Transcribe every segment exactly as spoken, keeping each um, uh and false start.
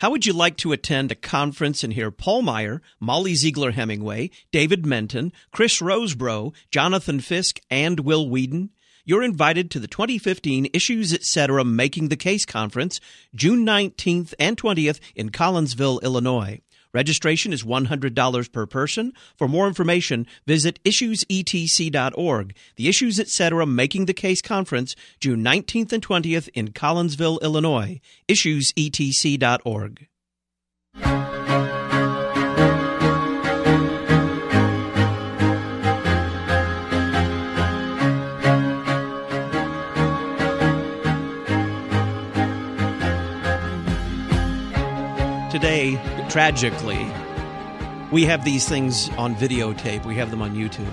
How would you like to attend a conference and hear Paul Meyer, Molly Ziegler Hemingway, David Menton, Chris Rosebrough, Jonathan Fisk, and Will Whedon? You're invited to the twenty fifteen Issues Etc. Making the Case Conference, June nineteenth and twentieth in Collinsville, Illinois. Registration is one hundred dollars per person. For more information, visit issues e t c dot org. The Issues Etc. Making the Case Conference, June nineteenth and twentieth in Collinsville, Illinois. issues e t c dot org. Today, tragically, we have these things on videotape. We have them on YouTube.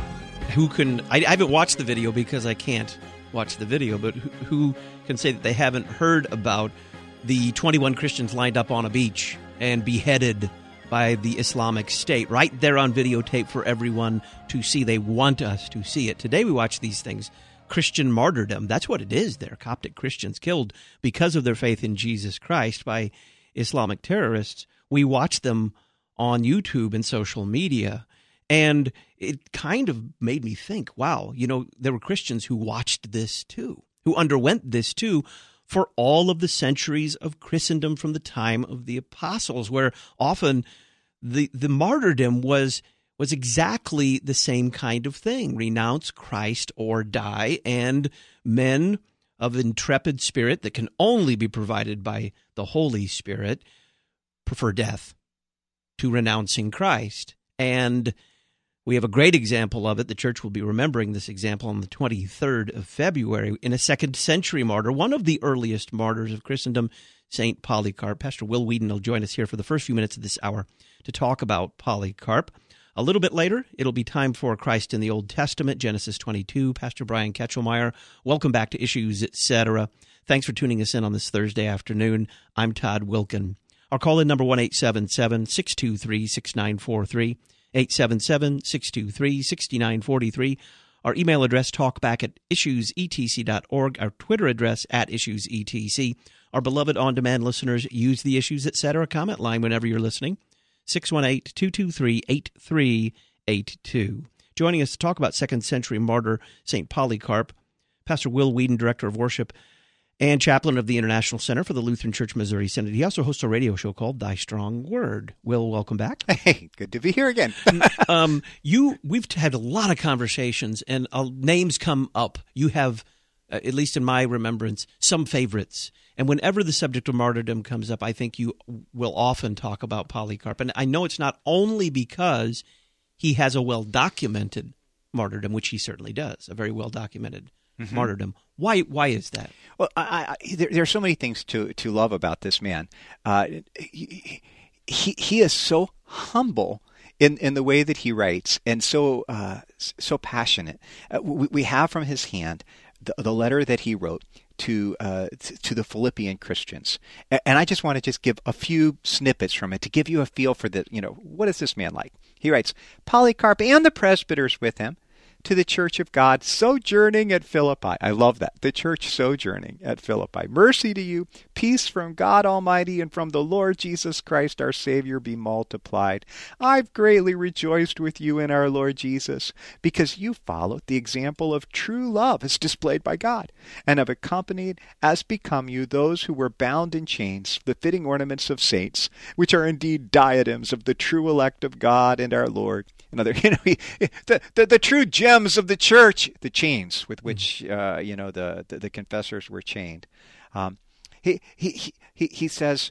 Who can... I, I haven't watched the video because I can't watch the video, but who, who can say that they haven't heard about the twenty-one Christians lined up on a beach and beheaded by the Islamic State right there on videotape for everyone to see? They want us to see it. Today we watch these things. Christian martyrdom. That's what it is. They're Coptic Christians killed because of their faith in Jesus Christ by Islamic terrorists. We watch them on YouTube and social media, and it kind of made me think, wow, you know, there were Christians who watched this too, who underwent this too for all of the centuries of Christendom from the time of the apostles, where often the the martyrdom was was exactly the same kind of thing: renounce Christ or die, and men of intrepid spirit that can only be provided by the Holy Spirit prefer death to renouncing Christ. And we have a great example of it. The church will be remembering this example on the twenty-third of February in a second century martyr, one of the earliest martyrs of Christendom, Saint Polycarp. Pastor Will Whedon will join us here for the first few minutes of this hour to talk about Polycarp. A little bit later, it'll be time for Christ in the Old Testament, Genesis twenty-two. Pastor Brian Ketchelmeyer, welcome back to Issues Etc. Thanks for tuning us in on this Thursday afternoon. I'm Todd Wilkin. Our call-in number one eight seven seven, six two three, six nine four three, eight seven seven, six two three, six nine four three. Our email address, talkback at issues e t c dot org. Our Twitter address, at issues e t c. Our beloved on-demand listeners, use the Issues Etc. comment line whenever you're listening. six one eight, two two three, eight three eight two. Joining us to talk about second century martyr Saint Polycarp, Pastor Will Whedon, Director of Worship and Chaplain of the International Center for the Lutheran Church Missouri Synod. He also hosts a radio show called Thy Strong Word. Will, welcome back. Hey, good to be here again. um, you, we've had a lot of conversations, and uh, names come up. You have, uh, at least in my remembrance, some favorites. And whenever the subject of martyrdom comes up, I think you will often talk about Polycarp. And I know it's not only because he has a well-documented martyrdom, which he certainly does, a very well-documented mm-hmm. martyrdom. Why Why is that? Well, I, I, there, there are so many things to, to love about this man. Uh, he, he he is so humble in, in the way that he writes, and so uh, so passionate. Uh, we, we have from his hand the, the letter that he wrote to uh, to the Philippian Christians, and I just want to just give a few snippets from it to give you a feel for the, you know, what is this man like? He writes, Polycarp and the presbyters with him, to the church of God sojourning at Philippi. I love that. The church sojourning at Philippi. Mercy to you, peace from God Almighty and from the Lord Jesus Christ our Savior be multiplied. I've greatly rejoiced with you in our Lord Jesus, because you followed the example of true love as displayed by God, and have accompanied as become you those who were bound in chains, the fitting ornaments of saints, which are indeed diadems of the true elect of God and our Lord. Another, you know, he, the, the the true gems of the church, the chains with which uh, you know the, the the confessors were chained. Um, he he he he says,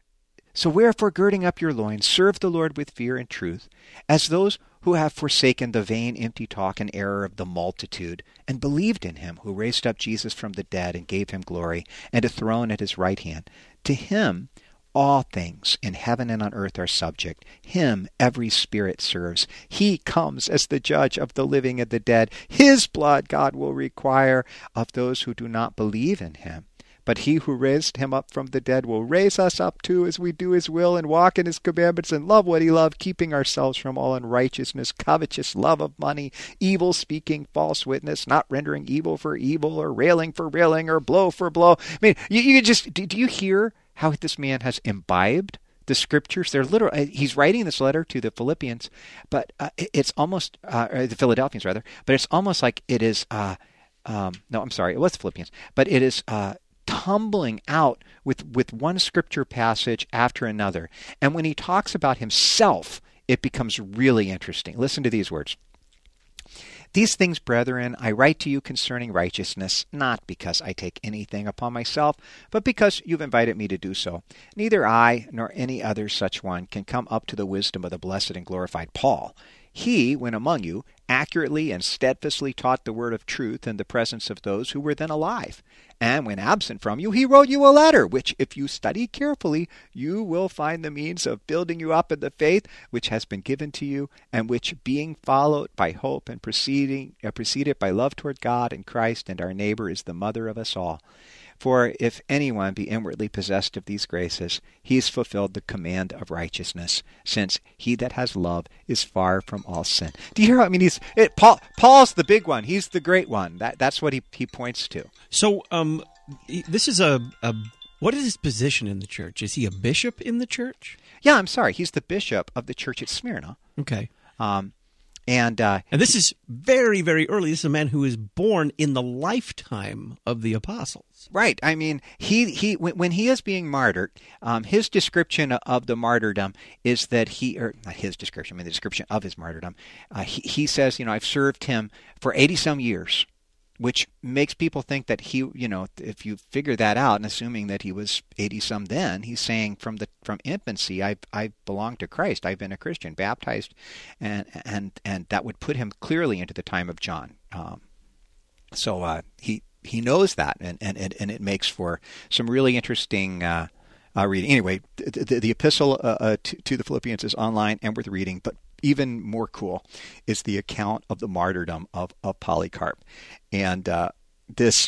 so wherefore, girding up your loins, serve the Lord with fear and truth, as those who have forsaken the vain, empty talk and error of the multitude, and believed in him who raised up Jesus from the dead and gave him glory and a throne at his right hand. To him all things in heaven and on earth are subject. Him every spirit serves. He comes as the judge of the living and the dead. His blood God will require of those who do not believe in him. But he who raised him up from the dead will raise us up too, as we do his will and walk in his commandments and love what he loved, keeping ourselves from all unrighteousness, covetous love of money, evil speaking, false witness, not rendering evil for evil or railing for railing or blow for blow. I mean, you, you just, do, do you hear how this man has imbibed the scriptures. They're literal. He's writing this letter to the Philippians, but uh, it's almost uh, or the Philadelphians rather. But it's almost like it is. Uh, um, no, I'm sorry, it was the Philippians, but it is uh, tumbling out with with one scripture passage after another. And when he talks about himself, it becomes really interesting. Listen to these words. These things, brethren, I write to you concerning righteousness, not because I take anything upon myself, but because you've invited me to do so. Neither I nor any other such one can come up to the wisdom of the blessed and glorified Paul. He, when among you, accurately and steadfastly taught the word of truth in the presence of those who were then alive. And when absent from you, he wrote you a letter, which, if you study carefully, you will find the means of building you up in the faith which has been given to you, and which, being followed by hope and proceeding, uh, preceded by love toward God and Christ and our neighbor, is the mother of us all. For if anyone be inwardly possessed of these graces, he has fulfilled the command of righteousness, since he that has love is far from all sin. Do you hear? I mean, he's it, Paul. Paul's the big one. He's the great one. That that's what he he points to. So, um, this is a, a what is his position in the church? Is he a bishop in the church? Yeah, I'm sorry. He's the bishop of the church at Smyrna. Okay. Um, And uh, and this is very, very early. This is a man who is born in the lifetime of the apostles. Right. I mean, he he when, when he is being martyred, um, his description of the martyrdom is that he, or not his description, I mean the description of his martyrdom, uh, he, he says, you know, I've served him for eighty-some years, which makes people think that he, you know, if you figure that out, and assuming that he was eighty-some then, he's saying from the from infancy, I've, I've belonged to Christ. I've been a Christian, baptized, and and and that would put him clearly into the time of John. Um, so uh, he he knows that, and, and, and it makes for some really interesting uh, uh, reading. Anyway, the, the, the epistle uh, uh, to, to the Philippians is online and worth reading, but even more cool is the account of the martyrdom of, of Polycarp. And uh, this,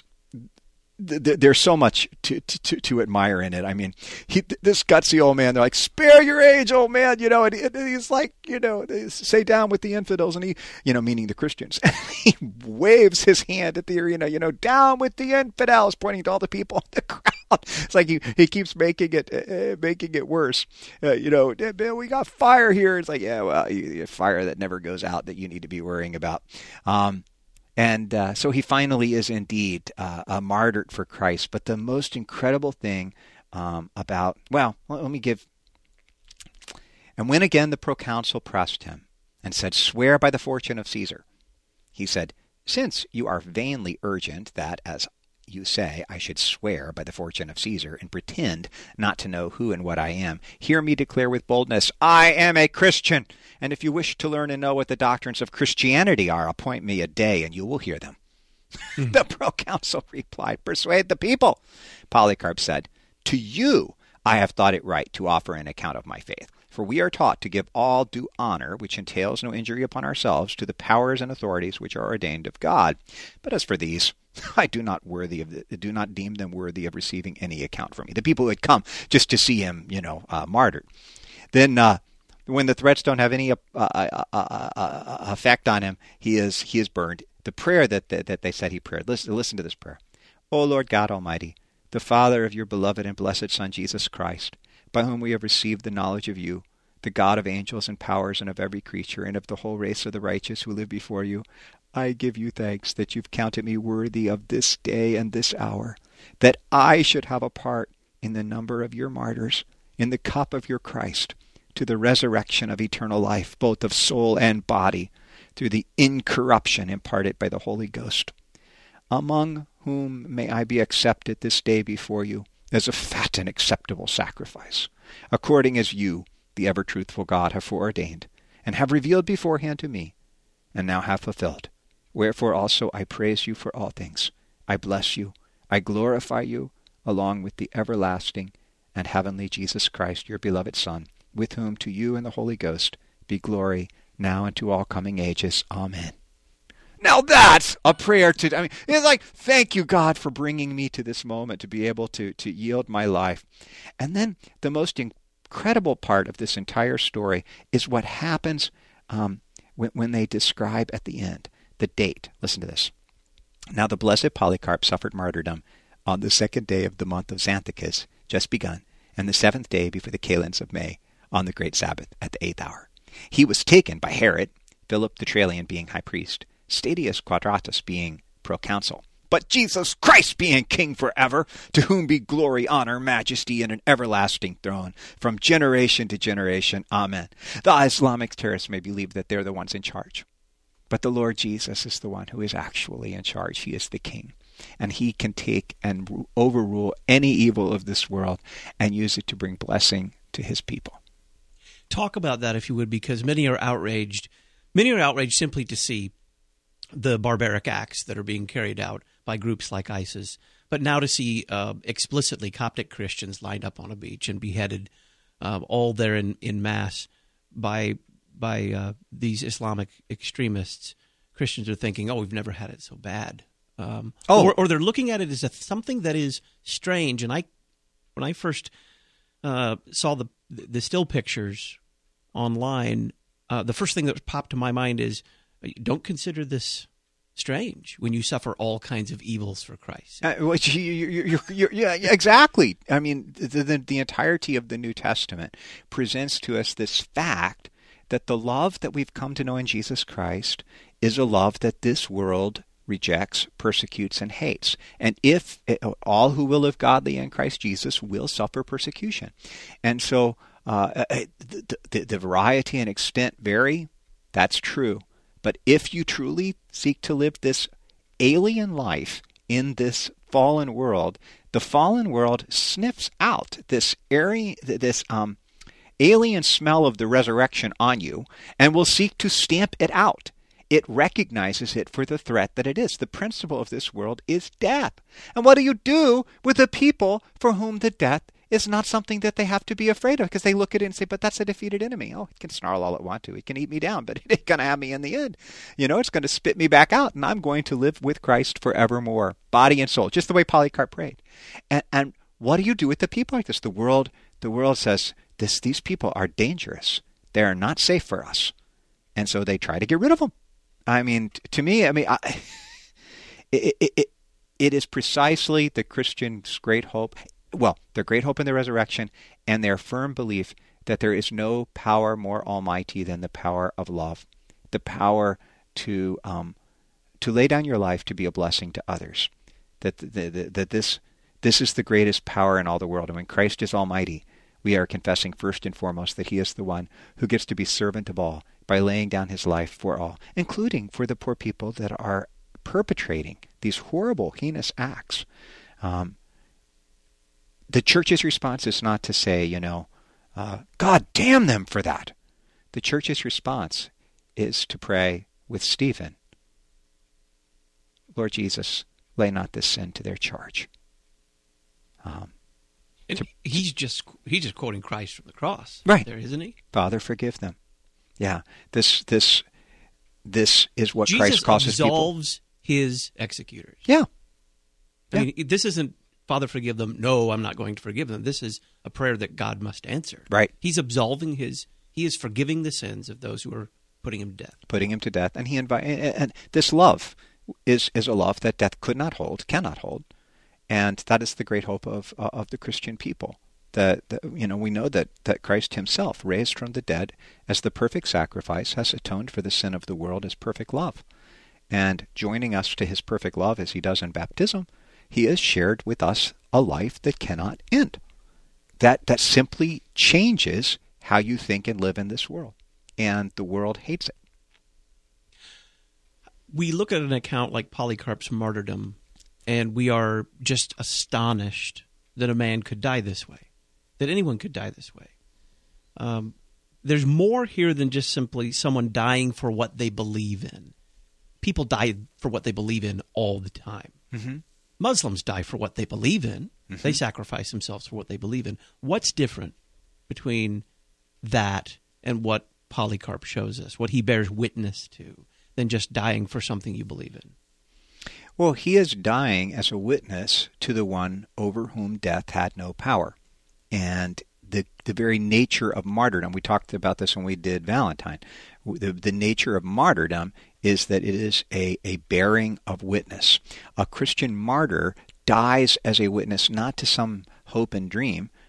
th- there's so much to, to to admire in it. I mean, he, this gutsy old man, they're like, spare your age, old man, you know, and, and he's like, you know, say down with the infidels, and he, you know, meaning the Christians, he waves his hand at the arena, you know, down with the infidels, pointing to all the people in the crowd. It's like he, he keeps making it uh, making it worse. Uh, you know, we got fire here. It's like, yeah, well, you, you fire that never goes out that you need to be worrying about. Um, And uh, so he finally is indeed uh, a martyr for Christ. But the most incredible thing um, about, well, let me give. And when again the proconsul pressed him and said, swear by the fortune of Caesar. He said, since you are vainly urgent that, as you say, I should swear by the fortune of Caesar and pretend not to know who and what I am, hear me declare with boldness, I am a Christian. And if you wish to learn and know what the doctrines of Christianity are, appoint me a day and you will hear them. Mm. The proconsul replied, persuade the people. Polycarp said, to you I have thought it right to offer an account of my faith. For we are taught to give all due honor, which entails no injury upon ourselves, to the powers and authorities which are ordained of God. But as for these, I do not worthy of the, do not deem them worthy of receiving any account from me. The people who had come just to see him, you know, uh, martyred. Then, uh, when the threats don't have any uh, uh, uh, uh, effect on him, he is he is burned. The prayer that that, that they said he prayed. Listen, listen to this prayer. O Lord God Almighty, the Father of your beloved and blessed Son Jesus Christ, by whom we have received the knowledge of you, the God of angels and powers and of every creature and of the whole race of the righteous who live before you, I give you thanks that you've counted me worthy of this day and this hour, that I should have a part in the number of your martyrs, in the cup of your Christ, to the resurrection of eternal life, both of soul and body, through the incorruption imparted by the Holy Ghost. Among whom may I be accepted this day before you as a fat and acceptable sacrifice, according as you, the ever-truthful God, have foreordained, and have revealed beforehand to me, and now have fulfilled. Wherefore also I praise you for all things. I bless you, I glorify you, along with the everlasting and heavenly Jesus Christ, your beloved Son, with whom to you and the Holy Ghost be glory now and to all coming ages. Amen. Now that's a prayer to, I mean, it's like, thank you, God, for bringing me to this moment to be able to, to yield my life. And then the most incredible part of this entire story is what happens um, when, when they describe at the end the date. Listen to this. Now the blessed Polycarp suffered martyrdom on the second day of the month of Xanthicus, just begun, and the seventh day before the kalends of May, on the great Sabbath, at the eighth hour. He was taken by Herod, Philip the Trallian being high priest, Stadius Quadratus being proconsul, but Jesus Christ being king forever, to whom be glory, honor, majesty, and an everlasting throne, from generation to generation. Amen. The Islamic terrorists may believe that they're the ones in charge, but the Lord Jesus is the one who is actually in charge. He is the king, and he can take and overrule any evil of this world and use it to bring blessing to his people. Talk about that, if you would, because many are outraged. Many are outraged simply to see the barbaric acts that are being carried out by groups like ISIS, but now to see uh, explicitly Coptic Christians lined up on a beach and beheaded, uh, all there in, in mass by by uh, these Islamic extremists. Christians are thinking, "Oh, we've never had it so bad," um, oh. or, or they're looking at it as a, something that is strange. And I, when I first uh, saw the the still pictures online, uh, the first thing that popped to my mind is, don't consider this strange when you suffer all kinds of evils for Christ. Uh, which you, you, you, you, yeah, exactly. I mean, the, the, the entirety of the New Testament presents to us this fact that the love that we've come to know in Jesus Christ is a love that this world rejects, persecutes, and hates. And if it, all who will live godly in Christ Jesus will suffer persecution. And so uh, the, the, the variety and extent vary. That's true. But if you truly seek to live this alien life in this fallen world, the fallen world sniffs out this airy, this um, alien smell of the resurrection on you and will seek to stamp it out. It recognizes it for the threat that it is. The principle of this world is death. And what do you do with the people for whom the death is not something that they have to be afraid of, because they look at it and say, but that's a defeated enemy. Oh, it can snarl all it wants to. It can eat me down, but it ain't going to have me in the end. You know, it's going to spit me back out, and I'm going to live with Christ forevermore, body and soul, just the way Polycarp prayed. And, and what do you do with the people like this? The world, the world says, this, these people are dangerous. They are not safe for us. And so they try to get rid of them. I mean, to me, I mean, I, it, it, it, it is precisely the Christian's great hope. Well, their great hope in the resurrection and their firm belief that there is no power more almighty than the power of love, the power to um, to lay down your life to be a blessing to others. That the, the, that this this is the greatest power in all the world. And when Christ is almighty, we are confessing first and foremost that he is the one who gets to be servant of all by laying down his life for all, including for the poor people that are perpetrating these horrible, heinous acts. Um, The church's response is not to say, you know, uh, God damn them for that. The church's response is to pray with Stephen, Lord Jesus, lay not this sin to their charge. Um, and to, he's just he's just quoting Christ from the cross, right there, isn't he? Father, forgive them. Yeah, this this this is what Jesus Christ calls his people. Jesus absolves his executors. Yeah. I yeah. mean, this isn't, Father, forgive them. No, I'm not going to forgive them. This is a prayer that God must answer. Right. He's absolving his, he is forgiving the sins of those who are putting him to death. Putting him to death. And he invite, and this love is, is a love that death could not hold, cannot hold. And that is the great hope of of the Christian people. That, that you know, we know that, that Christ himself, raised from the dead as the perfect sacrifice, has atoned for the sin of the world as perfect love. And joining us to his perfect love as he does in baptism, he has shared with us a life that cannot end. That that simply changes how you think and live in this world. And the world hates it. We look at an account like Polycarp's martyrdom, and we are just astonished that a man could die this way, that anyone could die this way. Um, there's more here than just simply someone dying for what they believe in. People die for what they believe in all the time. Mm-hmm. Muslims die for what they believe in. Mm-hmm. They sacrifice themselves for what they believe in. What's different between that and what Polycarp shows us, what he bears witness to, than just dying for something you believe in? Well, he is dying as a witness to the one over whom death had no power. And the the very nature of martyrdom, we talked about this when we did Valentine, the, the nature of martyrdom is that it is a, a bearing of witness. A Christian martyr dies as a witness not to some hope and dream,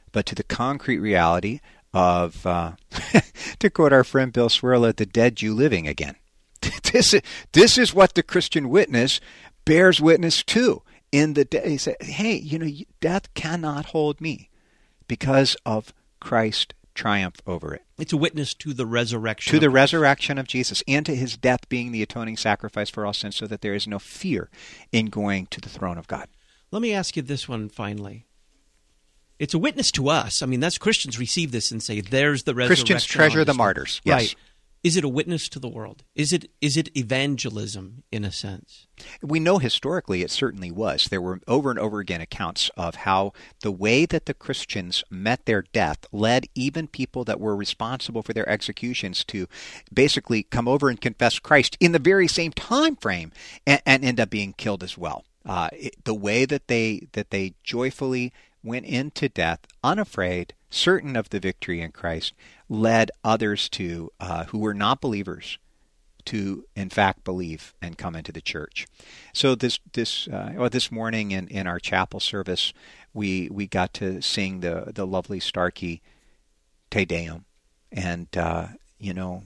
but to the concrete reality of, uh, to quote our friend Bill Swirla, the dead Jew living again. This is, this is what the Christian witness bears witness to. In the day, he said, hey, you know, death cannot hold me because of Christ's triumph over it. It's a witness to the resurrection. To the resurrection of Jesus and to his death being the atoning sacrifice for all sins, so that there is no fear in going to the throne of God. Let me ask you this one finally. It's a witness to us. I mean, that's Christians receive this and say, there's the resurrection. Christians treasure the martyrs. Yes. Right. Is it a witness to the world? Is it is it evangelism in a sense? We know historically it certainly was. There were over and over again accounts of how the way that the Christians met their death led even people that were responsible for their executions to basically come over and confess Christ in the very same time frame and, and end up being killed as well. Uh, it, the way that they that they joyfully went into death, unafraid, certain of the victory in Christ, led others to, uh, who were not believers, to in fact believe and come into the church. So this this uh, well, this morning in, in our chapel service, we we got to sing the the lovely Starkey Te Deum, and uh, you know,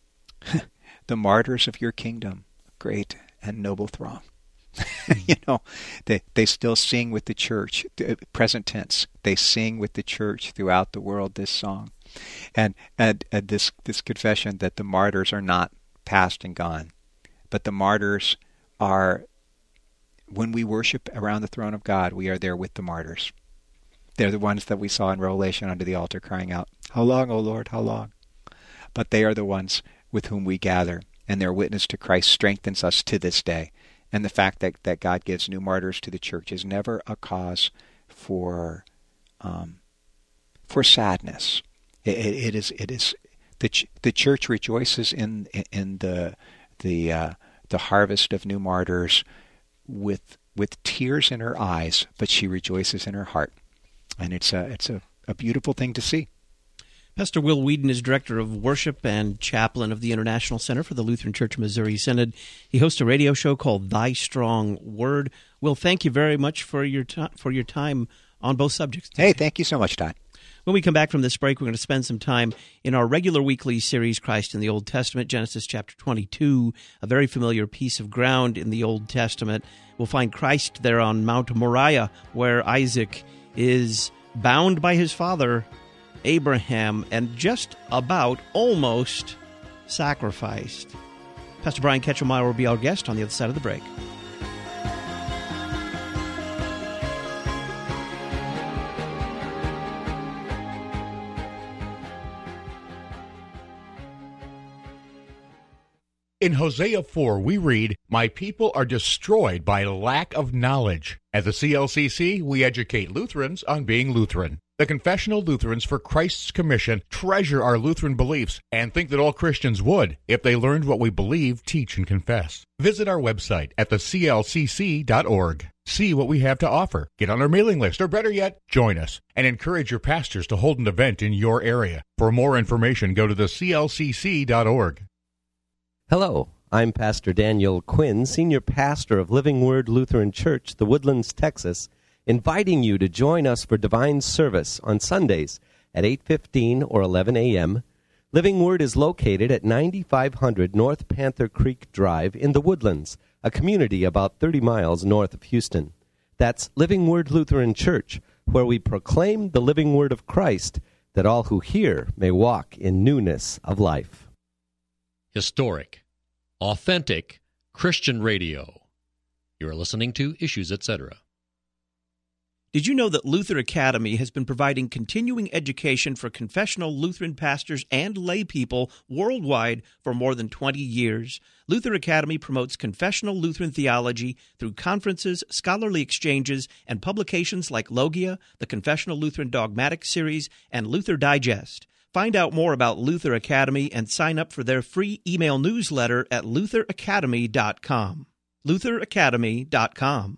the martyrs of your kingdom, great and noble throng. You know, they they still sing with the church, present tense. They sing with the church throughout the world this song, and and, and this this confession that the martyrs are not past and gone, but the martyrs are. When we worship around the throne of God, we are there with the martyrs. They're the ones that we saw in Revelation under the altar crying out, "How long, O Lord, how long?" But they are the ones with whom we gather, and their witness to Christ strengthens us to this day. And the fact that, that God gives new martyrs to the church is never a cause for um, for sadness. It, it, it is it is the ch- the church rejoices in in the the uh, the harvest of new martyrs with with tears in her eyes, but she rejoices in her heart, and it's a it's a, a beautiful thing to see. Pastor Will Weedon is Director of Worship and Chaplain of the International Center for the Lutheran Church Missouri Synod. He hosts a radio show called Thy Strong Word. Will, thank you very much for your t- for your time on both subjects today. Hey, thank you so much, Todd. When we come back from this break, we're going to spend some time in our regular weekly series, Christ in the Old Testament, Genesis chapter twenty-two, a very familiar piece of ground in the Old Testament. We'll find Christ there on Mount Moriah, where Isaac is bound by his father, Abraham, and just about almost sacrificed. Pastor Brian Ketchelmeyer will be our guest on the other side of the break. In Hosea four, we read, "My people are destroyed by lack of knowledge." At the C L C C, we educate Lutherans on being Lutheran. The Confessional Lutherans for Christ's Commission treasure our Lutheran beliefs and think that all Christians would if they learned what we believe, teach, and confess. Visit our website at the c l c c dot org. See what we have to offer. Get on our mailing list, or better yet, join us, and encourage your pastors to hold an event in your area. For more information, go to the c l c c dot org. Hello, I'm Pastor Daniel Quinn, Senior Pastor of Living Word Lutheran Church, The Woodlands, Texas, inviting you to join us for divine service on Sundays at eight fifteen or eleven a.m. Living Word is located at ninety-five hundred North Panther Creek Drive in The Woodlands, a community about thirty miles north of Houston. That's Living Word Lutheran Church, where we proclaim the living word of Christ, that all who hear may walk in newness of life. Historic, authentic Christian radio. You're listening to Issues, et cetera. Did you know that Luther Academy has been providing continuing education for confessional Lutheran pastors and lay people worldwide for more than twenty years? Luther Academy promotes confessional Lutheran theology through conferences, scholarly exchanges, and publications like Logia, the Confessional Lutheran Dogmatic Series, and Luther Digest. Find out more about Luther Academy and sign up for their free email newsletter at luther academy dot com. luther academy dot com.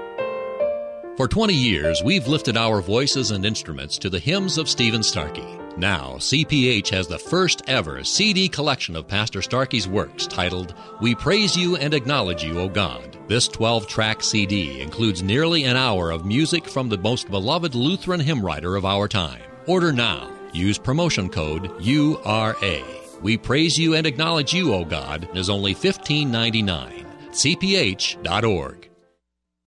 For twenty years, we've lifted our voices and instruments to the hymns of Stephen Starkey. Now, C P H has the first ever C D collection of Pastor Starkey's works titled, We Praise You and Acknowledge You, O God. This twelve-track C D includes nearly an hour of music from the most beloved Lutheran hymn writer of our time. Order now. Use promotion code U R A. We Praise You and Acknowledge You, O God is only fifteen ninety-nine. C P H dot org.